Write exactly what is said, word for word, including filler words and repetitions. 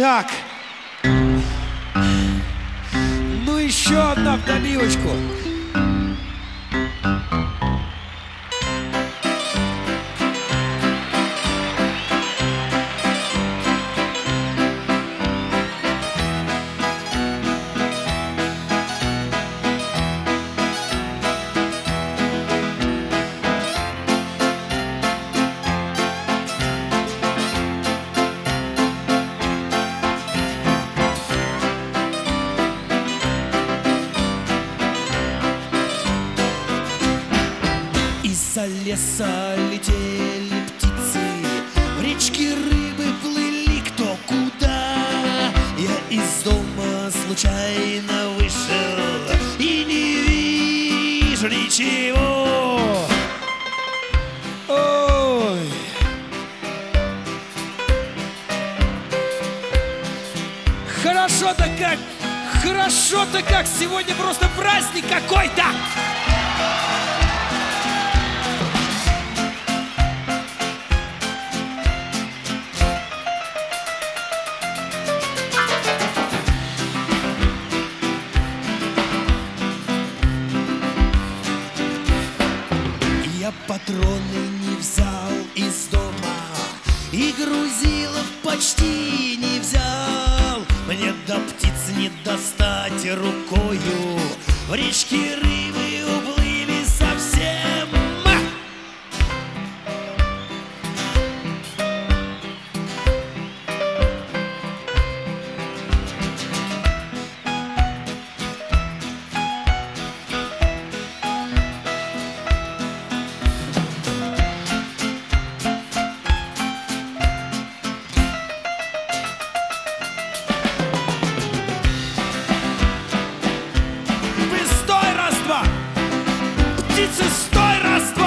Так. Ну еще одна в добивочку. Из-за леса летели птицы, в речке рыбы плыли кто куда. Я из дома случайно вышел и не вижу ничего. Ой. Хорошо-то как, хорошо-то как, сегодня просто праздник какой-то. Я патроны не взял из дома и грузилов почти не взял. Мне до птиц не достать рукою, в речке рыбы уплыли совсем. Птицы, стой, раз, два!